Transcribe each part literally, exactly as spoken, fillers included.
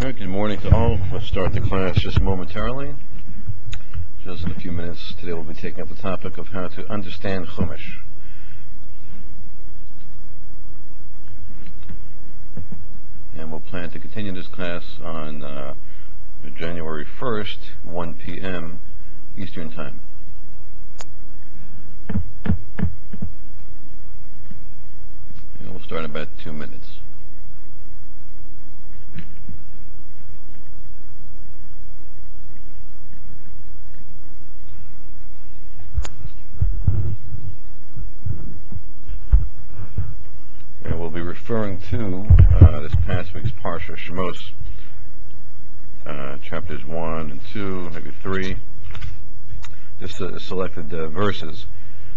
Alright, good morning to all. Let's start the class just momentarily. Just in a few minutes, today we'll be taking up the topic of how to understand Chumash. And we'll plan to continue this class on uh, January first, one p m Eastern Time. And we'll start in about two minutes. And we'll be referring to uh, this past week's Parsha Shemos, uh, chapters one and two, maybe three, just uh, selected uh, verses.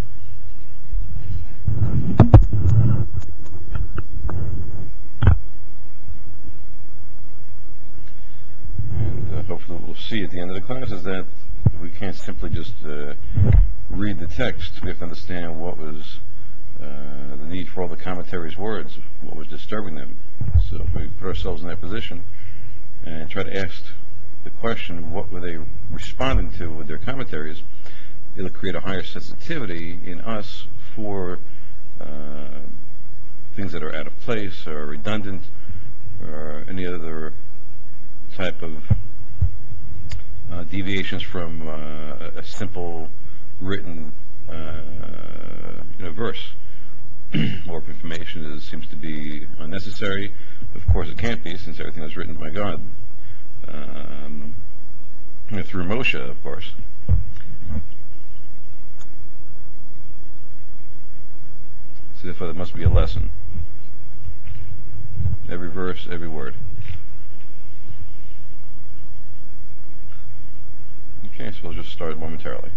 And uh, hopefully what we'll see at the end of the class is that we can't simply just uh, read the text. We have to understand what was uh, the need for all the commentaries' words, what was disturbing them. So if we put ourselves in that position and try to ask the question, what were they responding to with their commentaries, it'll create a higher sensitivity in us for uh, things that are out of place or redundant or any other type of uh, deviations from uh, a simple written uh, you know, verse. More information is, seems to be unnecessary. Of course it can't be, since everything was written by God. Um, you know, through Moshe, of course. So therefore there must be a lesson. Every verse, every word. Okay, so we'll just start momentarily.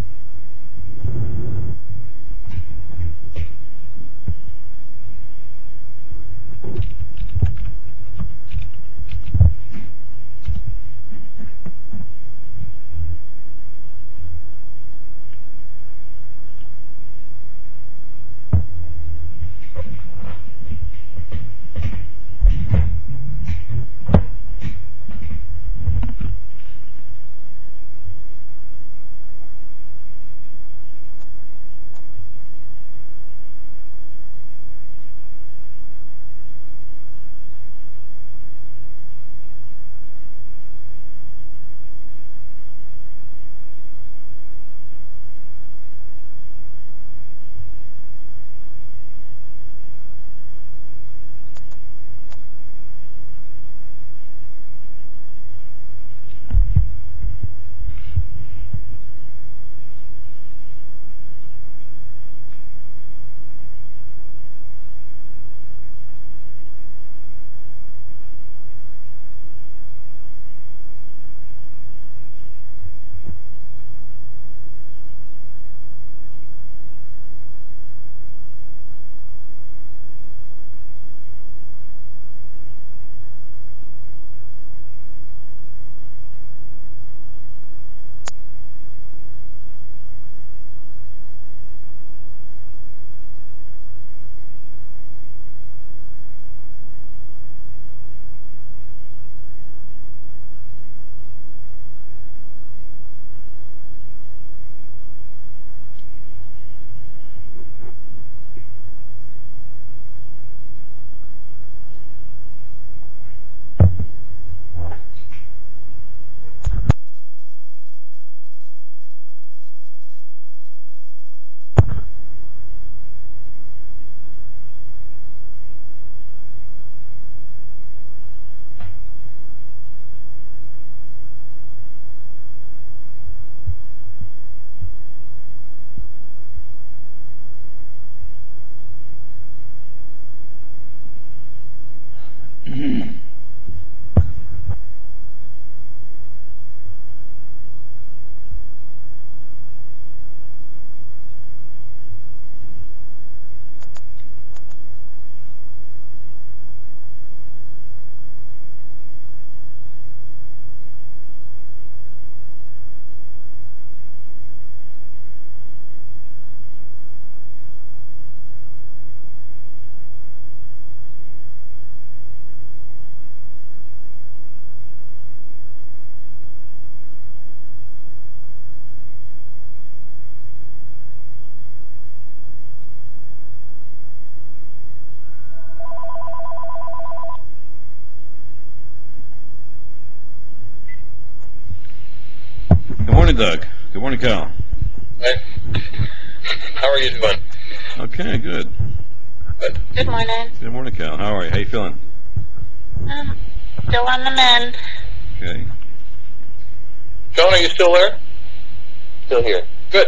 Doug. Good morning, Cal. Hi. How are you doing? Okay, good. Good. Good morning. Good morning, Cal. How are you? How you feeling? Um, still on the mend. Okay. John, are you still there? Still here. Good.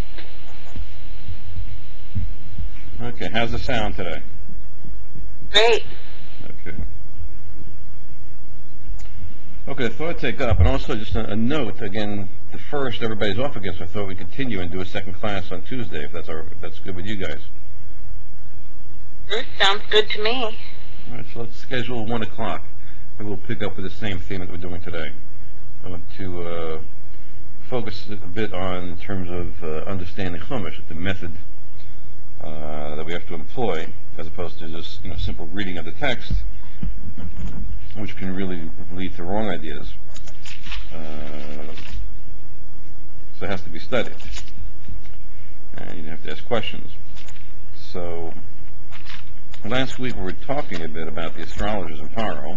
Okay, how's the sound today? Great. Okay. Okay, I thought I'd take up, and also just a, a note, again, the first, everybody's off again, so I thought we'd continue and do a second class on Tuesday, if that's our, if that's good with you guys. Mm, sounds good to me. All right, so let's schedule one o'clock, and we'll pick up with the same theme that we're doing today. I want to uh, focus a bit on, in terms of uh, understanding Chumash, the method uh, that we have to employ, as opposed to just, you know, simple reading of the text, which can really lead to wrong ideas. Uh, so it has to be studied, and you have to ask questions. So last week we were talking a bit about the astrologers in Paro,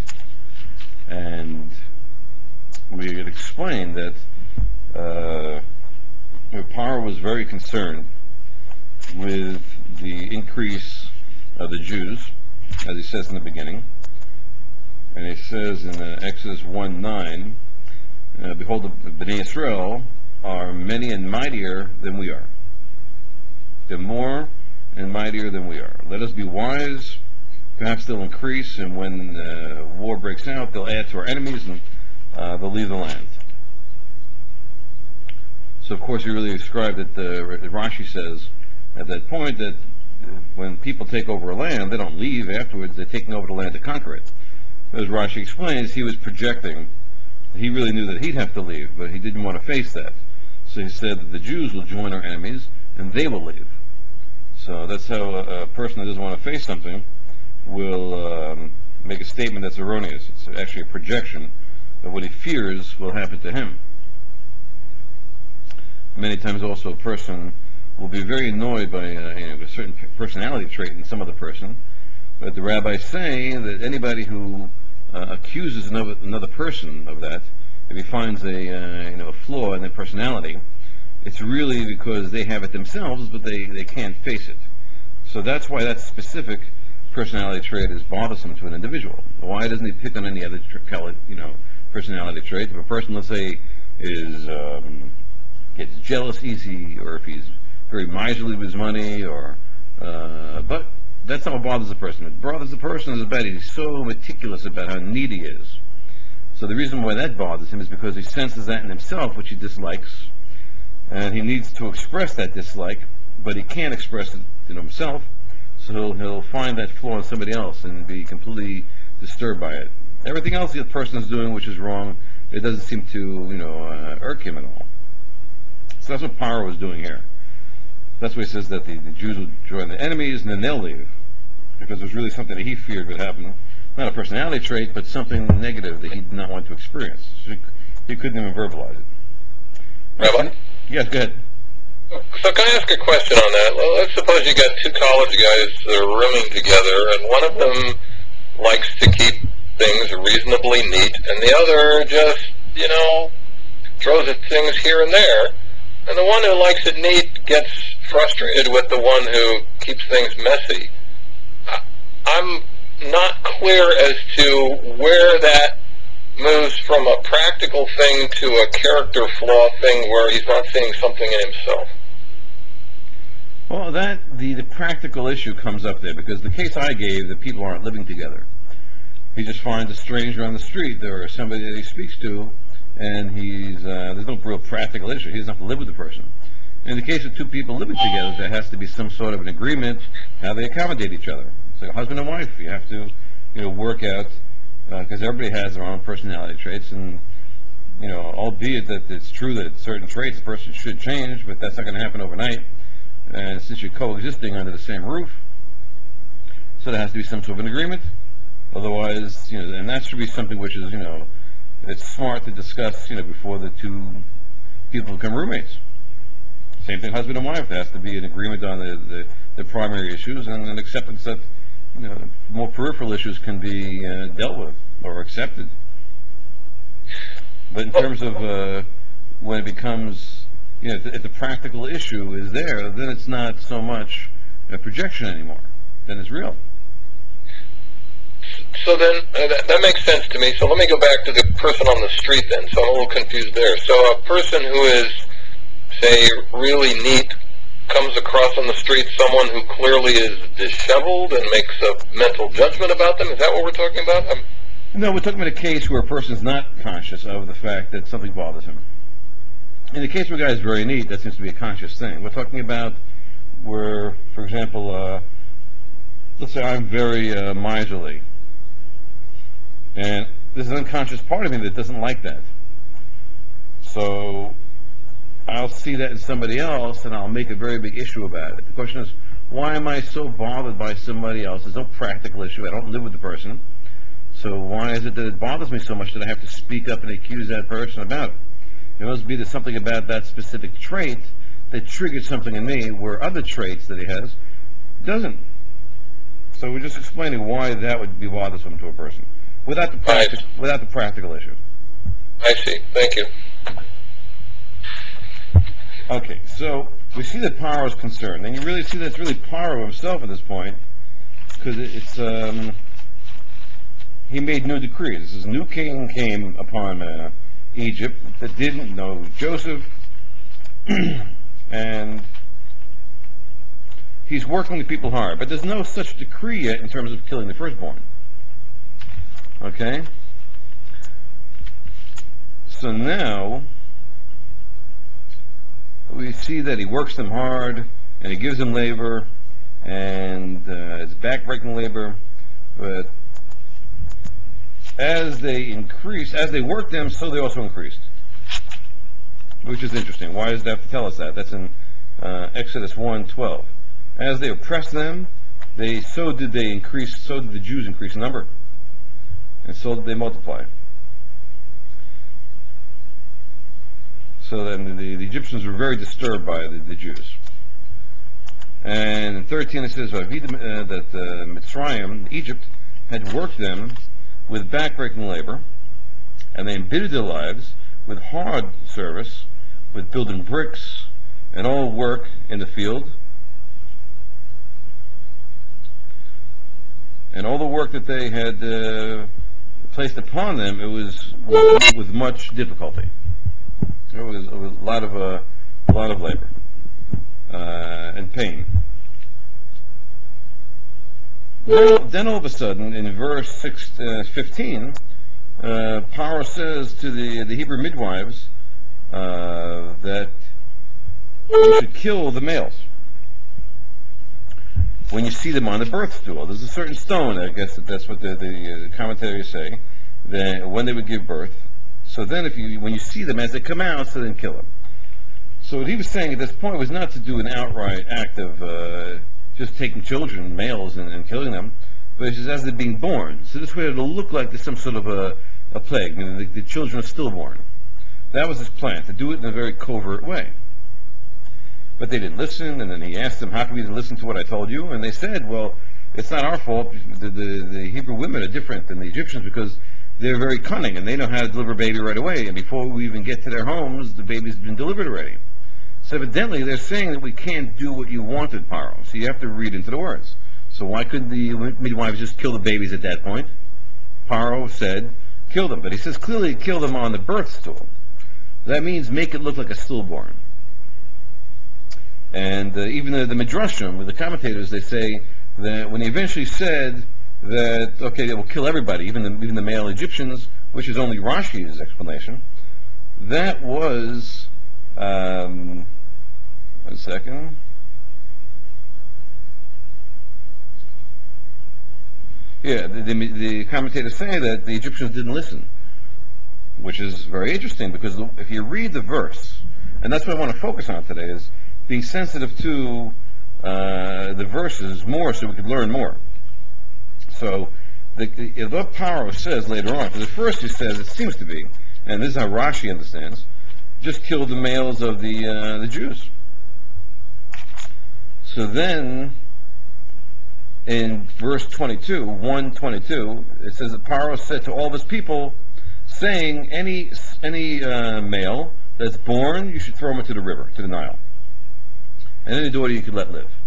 and we had explained that uh, you know, Paro was very concerned with the increase of the Jews, as he says in the beginning. And he says in uh, Exodus one nine, uh, behold, the Bnei Israel are many and mightier than we are. They're more and mightier than we are. Let us be wise. Perhaps they'll increase, and when uh, war breaks out, they'll add to our enemies, and uh, they'll leave the land. So, of course, he really described it. Uh, Rashi says at that point that when people take over a land, they don't leave afterwards. They're taking over the land to conquer it. As Rashi explains, he was projecting. He really knew that he'd have to leave, but he didn't want to face that. So he said that the Jews will join our enemies, and they will leave. So that's how a, a person that doesn't want to face something will um, make a statement that's erroneous. It's actually a projection of what he fears will happen to him. Many times also a person will be very annoyed by uh, you know, a certain personality trait in some other person, but the rabbis say that anybody who uh, accuses another, another person of that, if he finds a uh, you know a flaw in their personality, it's really because they have it themselves, but they, they can't face it. So that's why that specific personality trait is bothersome to an individual. Why doesn't he pick on any other you know personality trait? If a person, let's say, is um, gets jealous easy, or if he's very miserly with his money, or uh, but that's not what bothers a person. What bothers a person is about he's so meticulous about how neat he is. So the reason why that bothers him is because he senses that in himself, which he dislikes, and he needs to express that dislike, but he can't express it in himself, so he'll, he'll find that flaw in somebody else and be completely disturbed by it. Everything else the person is doing, which is wrong, it doesn't seem to, you know, uh, irk him at all. So that's what Paro was doing here. That's why he says that the, the Jews will join the enemies and then they'll leave, because it was really something that he feared would happen. Not a personality trait, but something negative that he did not want to experience. So he, he couldn't even verbalize it. Right, Rabbi? so, yes, go ahead. So can I ask a question on that? Well, let's suppose you got two college guys that are rooming together, and one of them likes to keep things reasonably neat, and the other just, you know, throws at things here and there. And the one who likes it neat gets frustrated with the one who keeps things messy. I'm not clear as to where that moves from a practical thing to a character flaw thing where he's not seeing something in himself. Well, that the, the practical issue comes up there, because the case I gave, the people aren't living together. He just finds a stranger on the street or somebody that he speaks to, and he's uh, there's no real practical issue. He doesn't have to live with the person. In the case of two people living together, there has to be some sort of an agreement how they accommodate each other. It's like a husband and wife. You have to, you know, work out, because uh, everybody has their own personality traits, and you know, albeit that it's true that certain traits a person should change, but that's not going to happen overnight. And since you're coexisting under the same roof, so there has to be some sort of an agreement. Otherwise, you know, and that should be something which is, you know, it's smart to discuss, you know, before the two people become roommates. Same thing, husband and wife. There has to be an agreement on the, the, the primary issues, and an acceptance that, you know, more peripheral issues can be uh, dealt with or accepted. But in terms of uh, when it becomes, you know, if the, if the practical issue is there, then it's not so much a projection anymore. Then it's real. So then, uh, that, that makes sense to me. So let me go back to the person on the street then. So I'm a little confused there. So a person who is, say, really neat comes across on the street someone who clearly is disheveled and makes a mental judgment about them? Is that what we're talking about? I'm, No, we're talking about a case where a person's not conscious of the fact that something bothers him. In the case where a guy is very neat, that seems to be a conscious thing. We're talking about where, for example, uh, let's say I'm very uh, miserly, and there's an unconscious part of me that doesn't like that. So I'll see that in somebody else, and I'll make a very big issue about it. The question is, why am I so bothered by somebody else? There's no practical issue. I don't live with the person. So why is it that it bothers me so much that I have to speak up and accuse that person about it? It must be there's something about that specific trait that triggers something in me where other traits that he has doesn't. So we're just explaining why that would be bothersome to a person without the Right. practic- without the practical issue. I see. Thank you. Okay, so we see that Paro is concerned, and you really see that it's really Paro himself at this point, because it's um, he made new decrees. This is new king came upon uh, Egypt that didn't know Joseph, and he's working the people hard. But there's no such decree yet in terms of killing the firstborn. Okay? So now we see that he works them hard, and he gives them labor, and uh, it's backbreaking labor. But as they increase, as they work them, so they also increased. Which is interesting. Why does that have to tell us that? That's in uh, Exodus one twelve. As they oppressed them, they so did they increase, so did the Jews increase in number, and so did they multiply. So then the, the Egyptians were very disturbed by the, the Jews. And in thirteen it says uh, that uh, Mitzrayim, Egypt, had worked them with backbreaking labor, and they embittered their lives with hard service, with building bricks and all work in the field. And all the work that they had uh, placed upon them, it was with, with much difficulty. It was, it was a lot of uh, a lot of labor uh, and pain. Then, then all of a sudden, in verse six, uh, fifteen, uh, Paro says to the the Hebrew midwives uh, that you should kill the males when you see them on the birth stool. There's a certain stone, I guess that that's what the, the uh, commentators say, that when they would give birth. So then, if you when you see them as they come out, so then kill them. So what he was saying at this point was not to do an outright act of uh, just taking children, males, and, and killing them, but it's just as they're being born. So this way it'll look like there's some sort of a, a plague. I mean, the, the children are stillborn. That was his plan, to do it in a very covert way. But they didn't listen, and then he asked them, how come you didn't listen to what I told you? And they said, well, it's not our fault. The, the, the Hebrew women are different than the Egyptians because they're very cunning, and they know how to deliver a baby right away. And before we even get to their homes, the baby's been delivered already. So evidently, they're saying that we can't do what you wanted, Paro. So you have to read into the words. So why couldn't the midwives just kill the babies at that point? Paro said, kill them. But he says clearly kill them on the birth stool. That means make it look like a stillborn. And uh, even the, the Midrashim, the commentators, they say that when he eventually said that, okay, they will kill everybody, even the, even the male Egyptians, which is only Rashi's explanation, that was, um, one second, yeah, the, the, the commentators say that the Egyptians didn't listen, which is very interesting because if you read the verse, and that's what I want to focus on today, is being sensitive to uh, the verses more so we could learn more. So, the, the, what Paro says later on, because at first he says, it seems to be, and this is how Rashi understands, just kill the males of the uh, the Jews. So then, in verse twenty-two, one twenty-two, it says that Paro said to all of his people, saying, any any uh, male that's born, you should throw him into the river, to the Nile. And any daughter you could let live.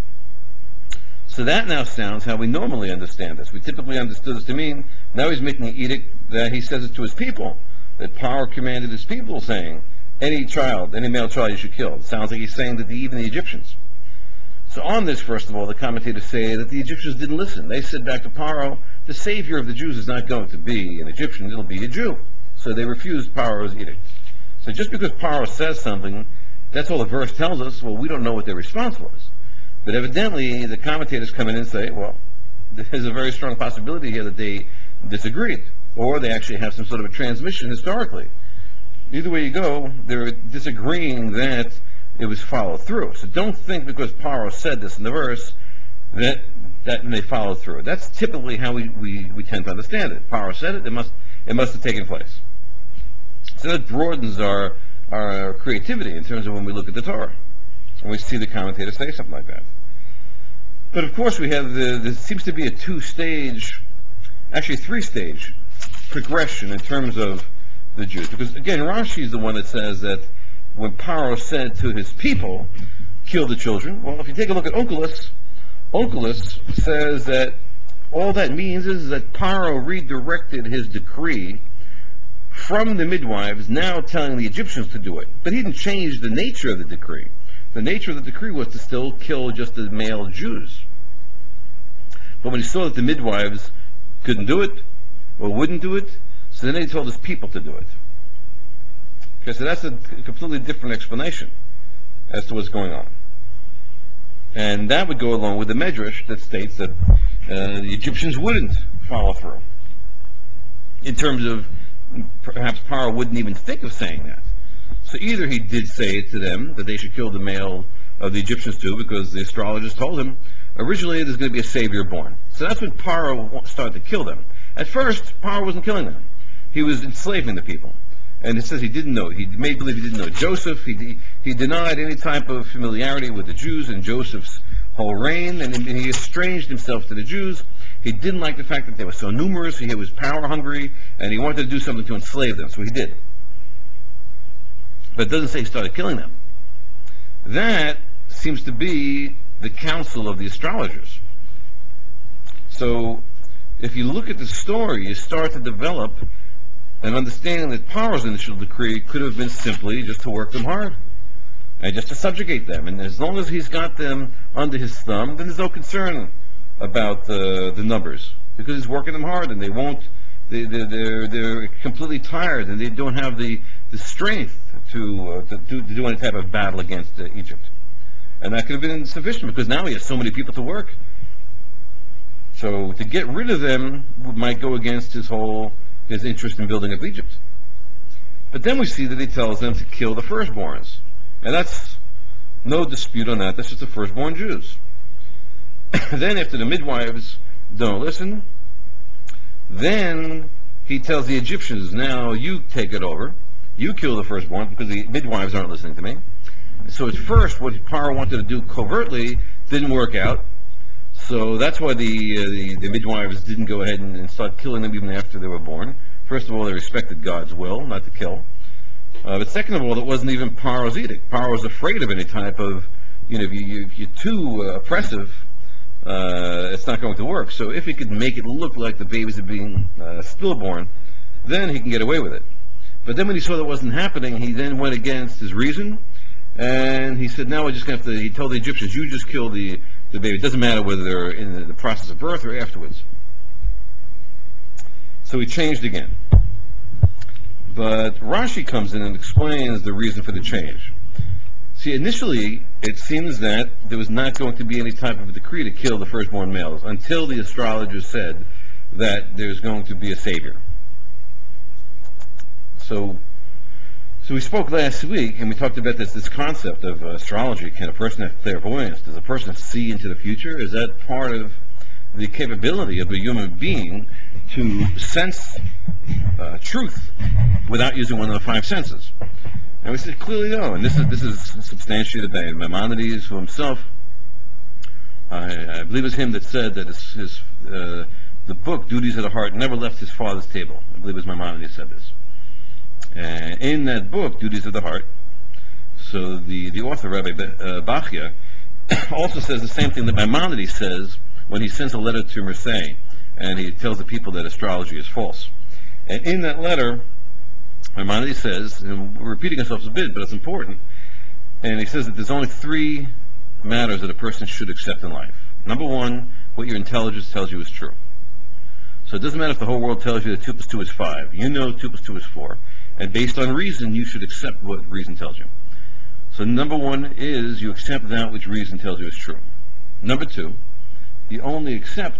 So that now sounds how we normally understand this. We typically understood this to mean, now he's making an edict that he says it to his people, that Paro commanded his people, saying, any child, any male child you should kill. It sounds like he's saying that to even the Egyptians. So on this, first of all, the commentators say that the Egyptians didn't listen. They said back to Paro, the savior of the Jews is not going to be an Egyptian, it'll be a Jew. So they refused Paro's edict. So just because Paro says something, that's all the verse tells us, well, we don't know what their response was. But evidently, the commentators come in and say, well, there's a very strong possibility here that they disagreed, or they actually have some sort of a transmission historically. Either way you go, they're disagreeing that it was followed through. So don't think because Paro said this in the verse that that they followed through. That's typically how we, we, we tend to understand it. Paro said it, it must it must have taken place. So that broadens our our creativity in terms of when we look at the Torah. And we see the commentators say something like that. But of course we have the, there seems to be a two-stage, actually three-stage progression in terms of the Jews. Because again, Rashi is the one that says that when Paro said to his people, kill the children, well, if you take a look at Onkelos, Onkelos says that all that means is that Paro redirected his decree from the midwives, now telling the Egyptians to do it. But he didn't change the nature of the decree. The nature of the decree was to still kill just the male Jews. But when he saw that the midwives couldn't do it, or wouldn't do it, so then he told his people to do it. Okay, so that's a completely different explanation as to what's going on. And that would go along with the Medrash that states that uh, the Egyptians wouldn't follow through. In terms of, perhaps Paro wouldn't even think of saying that. So either he did say it to them, that they should kill the male of the Egyptians too, because the astrologers told him, originally there's going to be a savior born. So that's when Paro started to kill them. At first, Paro wasn't killing them. He was enslaving the people. And it says he didn't know. He made believe he didn't know Joseph. He, he denied any type of familiarity with the Jews in Joseph's whole reign, and he estranged himself to the Jews. He didn't like the fact that they were so numerous. He was power hungry, and he wanted to do something to enslave them, so he did. But it doesn't say he started killing them. That seems to be the counsel of the astrologers. So if you look at the story, you start to develop an understanding that Paro's initial decree could have been simply just to work them hard and just to subjugate them. And as long as he's got them under his thumb, then there's no concern about the, the numbers, because he's working them hard and they won't, they, they're, they're, they're completely tired and they don't have the, the strength to, uh, to, to do any type of battle against uh, Egypt. And that could have been sufficient because now he has so many people to work. So to get rid of them might go against his whole, his interest in building up Egypt. But then we see that he tells them to kill the firstborns. And that's no dispute on that. That's just the firstborn Jews. Then after the midwives don't listen, then he tells the Egyptians, now you take it over. You kill the firstborn because the midwives aren't listening to me. So at first what Paro wanted to do covertly didn't work out. So that's why the, uh, the, the midwives didn't go ahead and, and start killing them even after they were born. First of all, they respected God's will, not to kill. Uh, but second of all, it wasn't even Paro's edict. Paro was afraid of any type of, you know, if, you, if you're too uh, oppressive, uh, it's not going to work. So if he could make it look like the babies are being uh, stillborn, then he can get away with it. But then when he saw that wasn't happening, he then went against his reason, and he said, now we're just going to have to, he told the Egyptians, you just kill the, the baby. It doesn't matter whether they're in the process of birth or afterwards. So he changed again. But Rashi comes in and explains the reason for the change. See, initially, it seems that there was not going to be any type of a decree to kill the firstborn males until the astrologers said that there's going to be a savior. So, so we spoke last week, and we talked about this, this concept of uh, astrology. Can a person have clairvoyance? Does a person see into the future? Is that part of the capability of a human being to sense uh, truth without using one of the five senses? And we said clearly no, and this is this is substantiated by Maimonides, who himself, I, I believe it was him that said that his, his uh, the book Duties of the Heart never left his father's table. I believe it was Maimonides said this. And in that book, Duties of the Heart, so the, the author, Rabbi uh, Bachya, also says the same thing that Maimonides says when he sends a letter to Marseille, and he tells the people that astrology is false. And in that letter, Maimonides says, and we're repeating ourselves a bit, but it's important, and he says that there's only three matters that a person should accept in life. Number one, what your intelligence tells you is true. So it doesn't matter if the whole world tells you that two plus two is five. You know two plus two is four. And based on reason, you should accept what reason tells you. So number one is you accept that which reason tells you is true. Number two, you only accept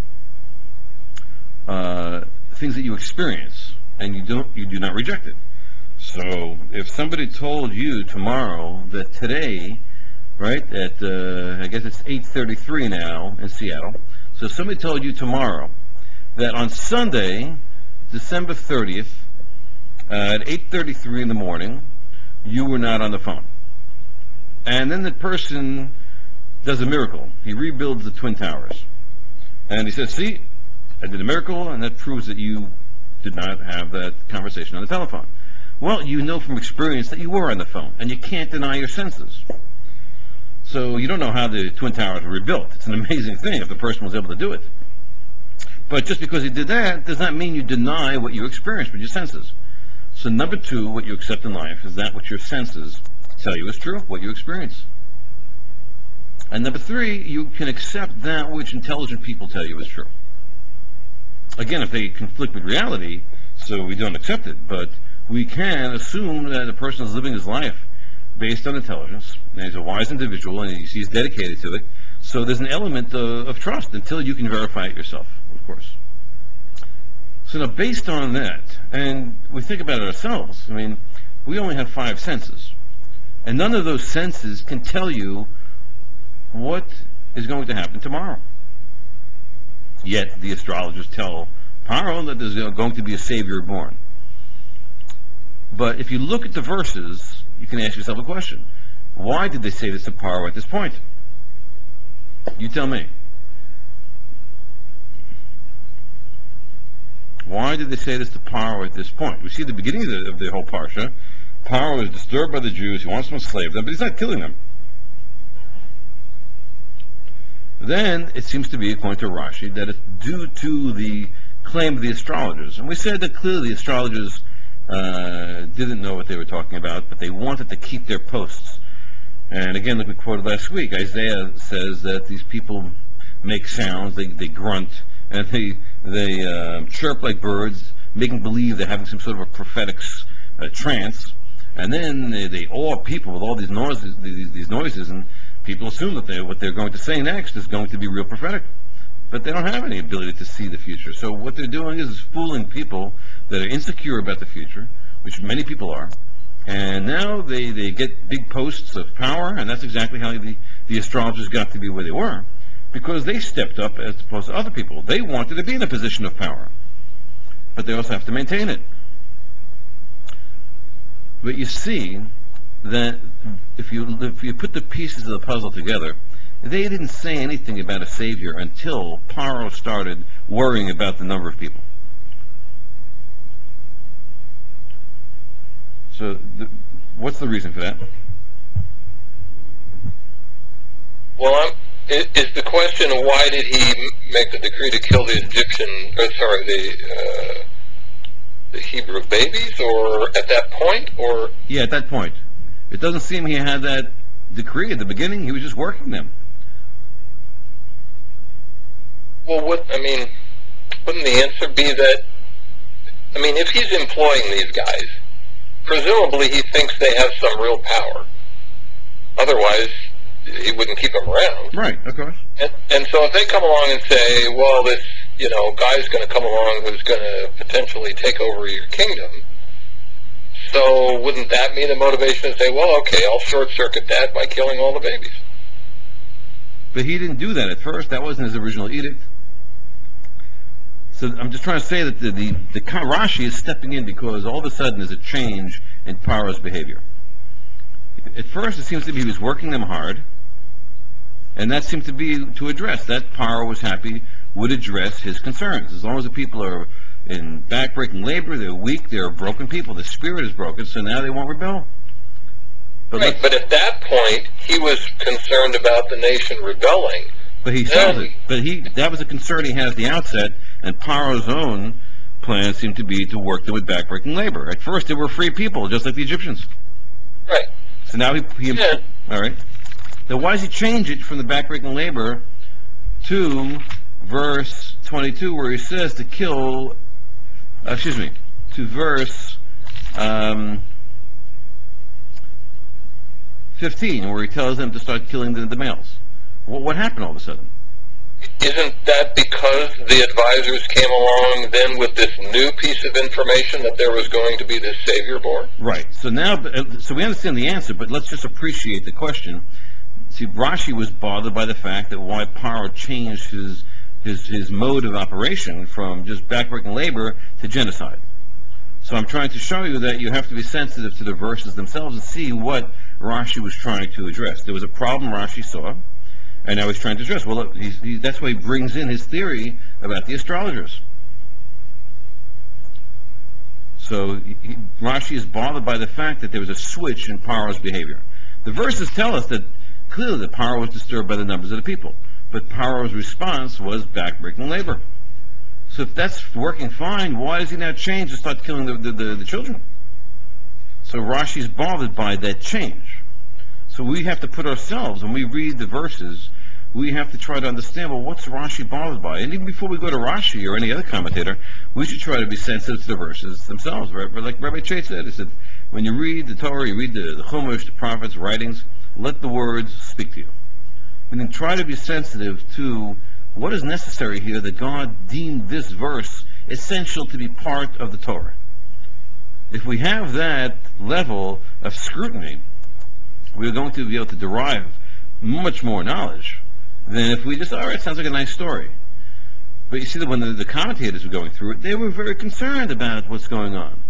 uh, things that you experience, and you don't you do not reject it. So if somebody told you tomorrow that today, right, at uh, I guess it's eight thirty-three now in Seattle, so if somebody told you tomorrow that on Sunday, December thirtieth, uh, at eight thirty-three in the morning, you were not on the phone. And then the person does a miracle. He rebuilds the Twin Towers. And he says, see, I did a miracle, and that proves that you did not have that conversation on the telephone. Well, you know from experience that you were on the phone, and you can't deny your senses. So you don't know how the Twin Towers were rebuilt. It's an amazing thing if the person was able to do it. But just because he did that does not mean you deny what you experienced with your senses. So number two, what you accept in life is that which your senses tell you is true, what you experience. And number three, you can accept that which intelligent people tell you is true. Again, if they conflict with reality, so we don't accept it, but we can assume that a person is living his life based on intelligence, and he's a wise individual, and he's, he's dedicated to it. So there's an element of, of trust until you can verify it yourself, of course. So now, based on that, and we think about it ourselves, I mean, we only have five senses, and none of those senses can tell you what is going to happen tomorrow. Yet the astrologers tell Paro that there's going to be a savior born. But if you look at the verses, you can ask yourself a question. Why did they say this to Paro at this point? You tell me. Why did they say this to Paro at this point? We see at the beginning of the, of the whole parsha, Paro is disturbed by the Jews. He wants to enslave them, but he's not killing them. Then it seems to be, according to Rashi, that it's due to the claim of the astrologers. And we said that clearly the astrologers uh, didn't know what they were talking about, but they wanted to keep their posts. And again, like we quoted last week, Isaiah says that these people make sounds, they, they grunt, and they, they uh, chirp like birds, making believe they're having some sort of a prophetic uh, trance. And then they, they awe people with all these noises, these, these noises, and people assume that they, what they're going to say next is going to be real prophetic. But they don't have any ability to see the future. So what they're doing is, is fooling people that are insecure about the future, which many people are. And now they, they get big posts of power, and that's exactly how the, the astrologers got to be where they were, because they stepped up as opposed to other people. They wanted to be in a position of power, but they also have to maintain it. But you see that if you if you put the pieces of the puzzle together, they didn't say anything about a savior until Paro started worrying about the number of people. So, the, what's the reason for that? Well, I'm, is, is the question why did he make the decree to kill the Egyptian, or sorry, the uh, the Hebrew babies, or at that point, or? Yeah, at that point. It doesn't seem he had that decree at the beginning. He was just working them. Well, what, I mean, wouldn't the answer be that, I mean, if he's employing these guys, presumably he thinks they have some real power. Otherwise, he wouldn't keep them around. Right, of course. And, and so if they come along and say, well, this, you know, guy's going to come along who's going to potentially take over your kingdom, so wouldn't that mean the motivation to say, well, okay, I'll short-circuit that by killing all the babies? But he didn't do that at first. That wasn't his original edict. So I'm just trying to say that the, the, the Rashi is stepping in because all of a sudden there's a change in Paro's behavior. At first it seems to be he was working them hard, and that seemed to be to address. That Paro was happy, would address his concerns. As long as the people are in backbreaking labor. They're weak. They're broken people. The spirit is broken, so now they won't rebel. But right, but at that point, he was concerned about the nation rebelling. But he solved it. But he that was a concern he had at the outset, and Paro's own plan seemed to be to work them with backbreaking labor. At first, they were free people, just like the Egyptians. Right. So now he... he yeah. All right. Now, why does he change it from the backbreaking labor to verse twenty-two, where he says to kill... Uh, excuse me, to verse um, fifteen, where he tells them to start killing the, the males? What, what happened all of a sudden? Isn't that because the advisors came along then with this new piece of information that there was going to be this Savior born? Right. So now, so we understand the answer, but let's just appreciate the question. See, Rashi was bothered by the fact that why Paro changed his his his mode of operation from just backbreaking labor to genocide. So I'm trying to show you that you have to be sensitive to the verses themselves and see what Rashi was trying to address. There was a problem Rashi saw, and now he's trying to address. Well, he's, he, that's why he brings in his theory about the astrologers. So he, Rashi is bothered by the fact that there was a switch in Paro's behavior. The verses tell us that clearly the Paro was disturbed by the numbers of the people, but Paro's response was backbreaking labor. So if that's working fine, why does he now change and start killing the, the, the, the children? So Rashi is bothered by that change. So we have to put ourselves, when we read the verses, we have to try to understand, well, what's Rashi bothered by? And even before we go to Rashi or any other commentator, we should try to be sensitive to the verses themselves. Right? Like Rabbi Chait said, he said, when you read the Torah, you read the, the Chumash, the prophets, writings, let the words speak to you. And then try to be sensitive to what is necessary here that God deemed this verse essential to be part of the Torah. If we have that level of scrutiny, we're going to be able to derive much more knowledge than if we just, all right, sounds like a nice story. But you see that when the, the commentators were going through it, they were very concerned about what's going on.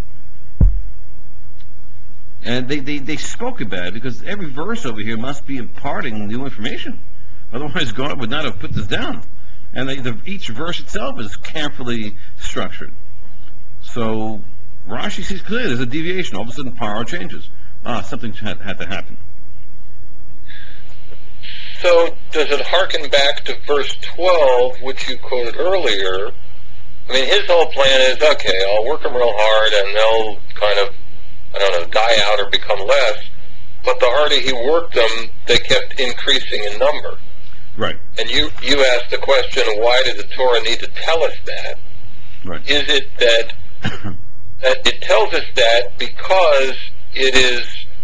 And they, they, they spoke about it because every verse over here must be imparting new information. Otherwise, God would not have put this down. And they, the, each verse itself is carefully structured. So Rashi sees clearly there's a deviation. All of a sudden, Paro changes. Ah, something had, had to happen. So does it harken back to verse twelve, which you quoted earlier? I mean, his whole plan is, okay, I'll work them real hard and they'll kind of, I don't know, die out or become less. But the harder he worked them, they kept increasing in number. Right. And you, you asked the question, why did the Torah need to tell us that? Right. Is it that, that it tells us that because it is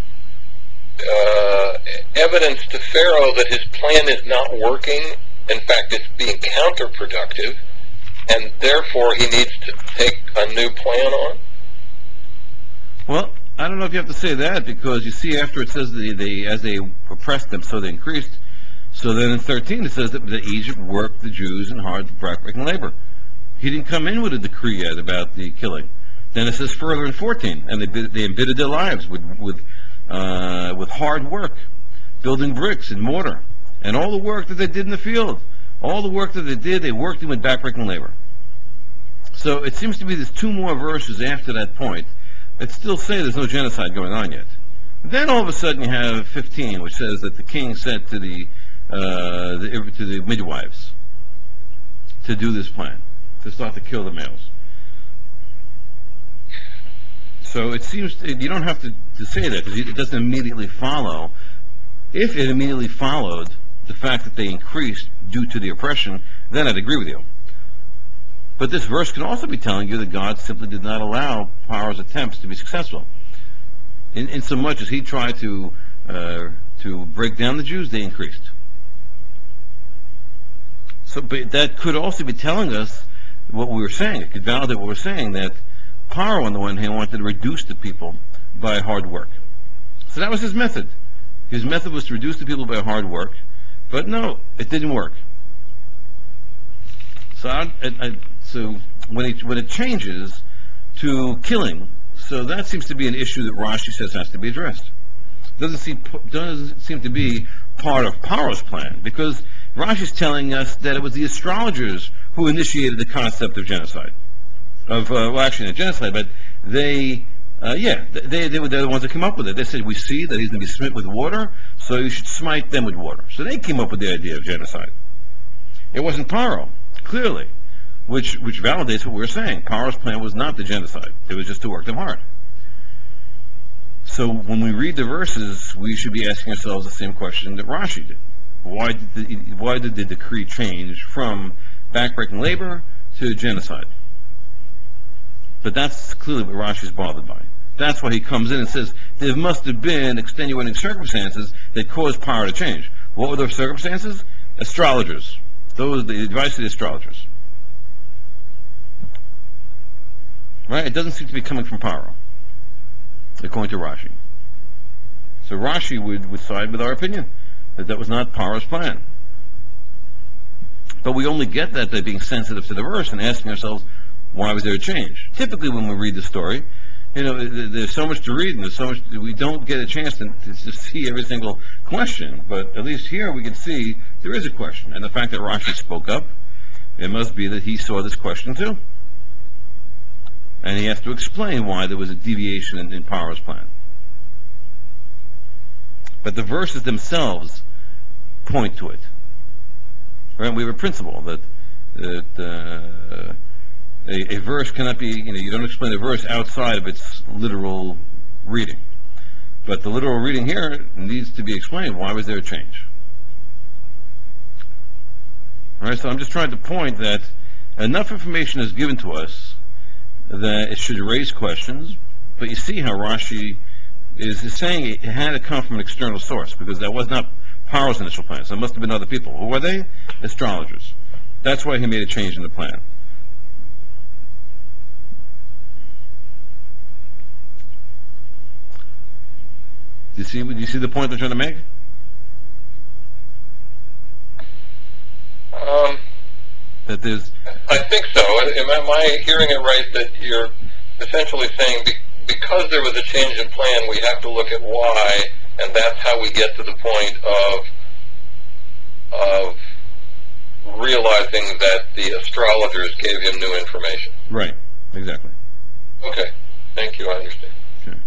uh, evidence to Pharaoh that his plan is not working. In fact, it's being counterproductive, and therefore he needs to take a new plan on? Well, I don't know if you have to say that, because you see after it says they, they as they oppressed them, so they increased. So then in thirteen it says that, that Egypt worked the Jews in hard backbreaking labor. He didn't come in with a decree yet about the killing. Then it says further in fourteen, and they they embittered their lives with with uh, with hard work, building bricks and mortar, and all the work that they did in the field. All the work that they did, they worked in with backbreaking labor. So it seems to be there's two more verses after that point that still say there's no genocide going on yet. Then all of a sudden you have fifteen, which says that the king said to the, uh, the to the midwives to do this plan, to start to kill the males. So it seems you don't have to, to say that, because it doesn't immediately follow. If it immediately followed the fact that they increased due to the oppression, then I'd agree with you. But this verse can also be telling you that God simply did not allow Paro's attempts to be successful. In, in so much as he tried to uh, to break down the Jews, they increased. So, but that could also be telling us what we were saying. It could validate what we're saying, that Paro, on the one hand, wanted to reduce the people by hard work. So that was his method. His method was to reduce the people by hard work, but no, it didn't work. So, I, I, I, so when it when it changes to killing, so that seems to be an issue that Rashi says has to be addressed. Doesn't seem doesn't seem to be part of Paro's plan, because Rashi's telling us that it was the astrologers who initiated the concept of genocide. of, uh, well, actually, not genocide, but they, uh, yeah, they, they were they're the ones that came up with it. They said, we see that he's going to be smit with water, so you should smite them with water. So they came up with the idea of genocide. It wasn't Paro, clearly, which which validates what we're saying. Paro's plan was not the genocide. It was just to work them hard. So when we read the verses, we should be asking ourselves the same question that Rashi did. Why did the, why did the decree change from backbreaking labor to genocide? But that's clearly what Rashi is bothered by. That's why he comes in and says there must have been extenuating circumstances that caused power to change. What were those circumstances? Astrologers. Those the advice of the astrologers. Right? It doesn't seem to be coming from Paro, according to Rashi. So Rashi would, would side with our opinion, that that was not Paro's plan. But we only get that by being sensitive to the verse and asking ourselves, why was there a change? Typically when we read the story, you know, there's so much to read and there's so much, we don't get a chance to, to, to see every single question. But at least here we can see there is a question. And the fact that Rashi spoke up, it must be that he saw this question too. And he has to explain why there was a deviation in, in Paro's plan. But the verses themselves point to it. Right? We have a principle that, that uh, a, a verse cannot be, you know, you don't explain a verse outside of its literal reading. But the literal reading here needs to be explained. Why was there a change? All right, so I'm just trying to point that enough information is given to us that it should raise questions, but you see how Rashi is, is saying it had to come from an external source, because that was not Paro's initial plan. So it must have been other people. Who were they? Astrologers. That's why he made a change in the plan. Do you see, do you see the point I'm trying to make? Um, That there's... I think so. Am, am I hearing it right that you're essentially saying be, because there was a change in plan, we have to look at why, and that's how we get to the point of of realizing that the astrologers gave him new information. Right, exactly. Okay, thank you, I understand. Okay.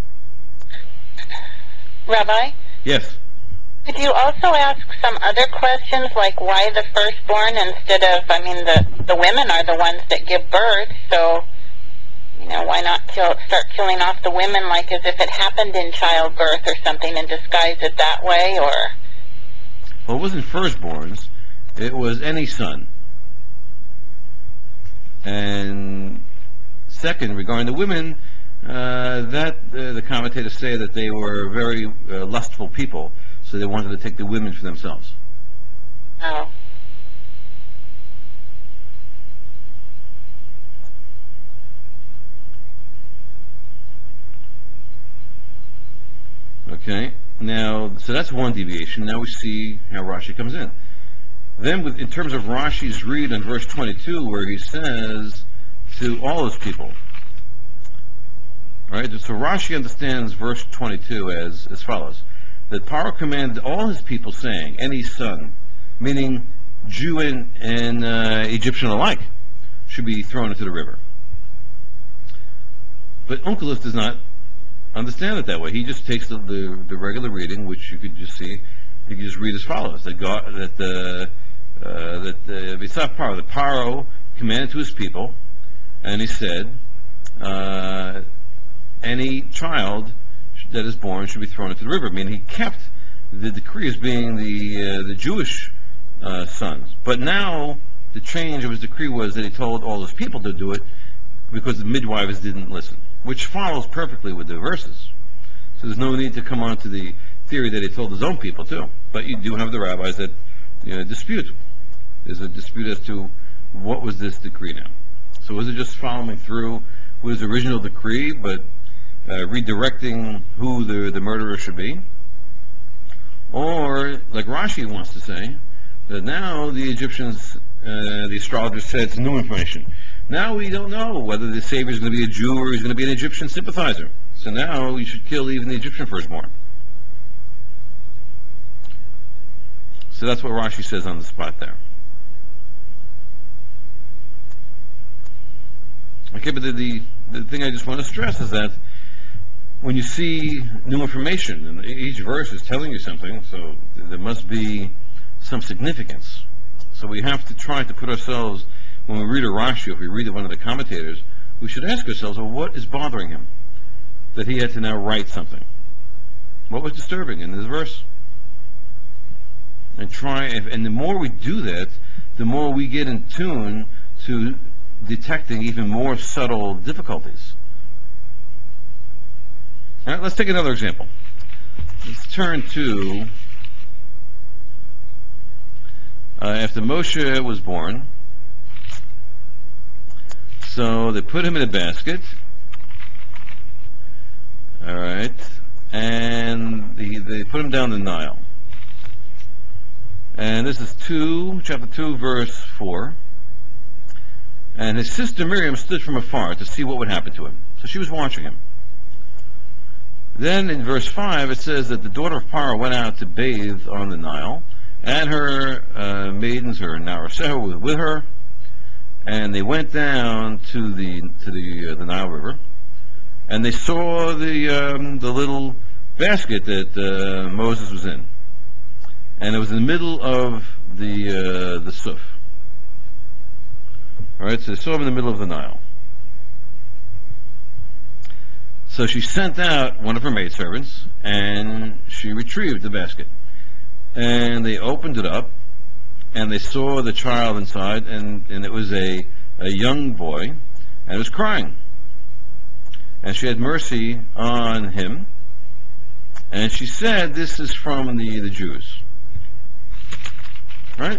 Rabbi, Yes. could you also ask some other questions, like why the firstborn instead of, I mean, the, the women are the ones that give birth, so, you know, why not kill, start killing off the women like as if it happened in childbirth or something and disguise it that way, or... Well, it wasn't firstborns. It was any son. And second, regarding the women, uh, that uh, the commentators say that they were very uh, lustful people, so they wanted to take the women for themselves. Oh. Okay, now, so that's one deviation. Now we see how Rashi comes in. Then, with, in terms of Rashi's read in verse twenty-two, where he says to all his people, all right, so Rashi understands verse twenty-two as, as follows, that Paro commanded all his people, saying, any son, meaning Jew and, and uh, Egyptian alike, should be thrown into the river. But Onkelos does not understand it that way. He just takes the, the, the regular reading, which you could just see, you could just read as follows, that God, that the, uh, that the B'tzaf Paro, the Paro commanded to his people, and he said, uh, any child that is born should be thrown into the river. I mean, he kept the decree as being the, uh, the Jewish uh, sons. But now, the change of his decree was that he told all his people to do it because the midwives didn't listen, which follows perfectly with the verses. So there's no need to come on to the theory that he told his own people too. But you do have the rabbis that, you know, dispute. There's a dispute as to what was this decree now. So was it just following through with his original decree, but uh, redirecting who the, the murderer should be? Or, like Rashi wants to say, that now the Egyptians, uh, the astrologers said it's new information. Now we don't know whether the Savior is going to be a Jew or he's going to be an Egyptian sympathizer. So now we should kill even the Egyptian firstborn. So that's what Rashi says on the spot there. Okay, but the, the, the thing I just want to stress is that when you see new information, and each verse is telling you something, so there must be some significance. So we have to try to put ourselves, when we read a Rashi, if we read one of the commentators, we should ask ourselves, well, what is bothering him? That he had to now write something. What was disturbing in this verse? And try, and the more we do that, the more we get in tune to detecting even more subtle difficulties. All right, let's take another example. Let's turn to uh, after Moshe was born. So they put him in a basket. All right, and the, they put him down the Nile. And this is two, chapter two, verse four. And his sister Miriam stood from afar to see what would happen to him. So she was watching him. Then in verse five, it says that the daughter of Paro went out to bathe on the Nile, and her uh, maidens, or Naraseh, were with her, and they went down to the to the uh, the Nile River, and they saw the um, the little basket that uh, Moses was in, and it was in the middle of the uh, the Suf. All right, so they saw him in the middle of the Nile. So she sent out one of her maidservants, and she retrieved the basket. And they opened it up, and they saw the child inside, and, and it was a, a young boy, and he was crying. And she had mercy on him, and she said, this is from the, the Jews. Right?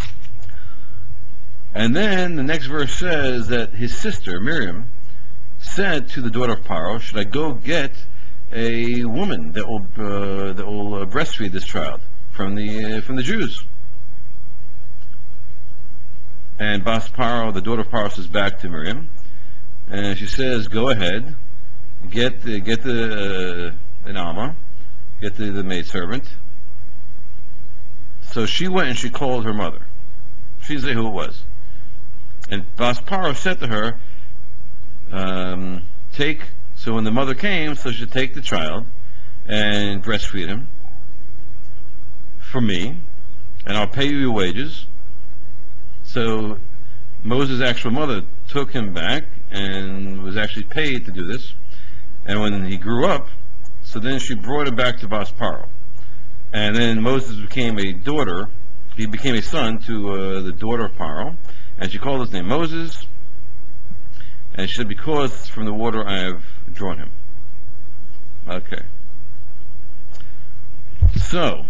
And then the next verse says that his sister, Miriam, said to the daughter of Paro, should I go get a woman that will uh, that will uh, breastfeed this child from the uh, from the Jews? And Bas Paro, the daughter of Paro, says back to Miriam, and she says, go ahead, get the, get the uh, an Alma, get the, the maidservant. So she went and she called her mother. She didn't say who it was. And Bas Paro said to her, um, take, so when the mother came, so she should take the child and breastfeed him for me, and I'll pay you your wages. So Moses' actual mother took him back and was actually paid to do this. And when he grew up, so then she brought him back to Bas Paro. And then Moses became a daughter, he became a son to uh, the daughter of Paro, and she called his name Moses. And she said, because from the water I have drawn him. Okay. So,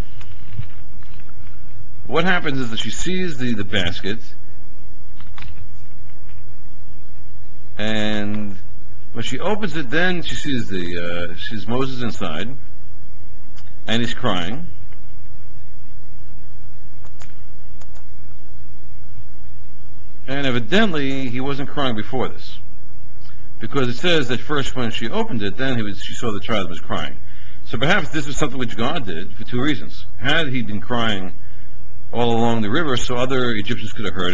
what happens is that she sees the, the basket, and when she opens it, then she sees the uh, she sees Moses inside, and he's crying. And evidently, he wasn't crying before this, because it says that first when she opened it, then he was she saw the child was crying. So perhaps this was something which God did for two reasons. Had he been crying all along the river, so other Egyptians could have heard it.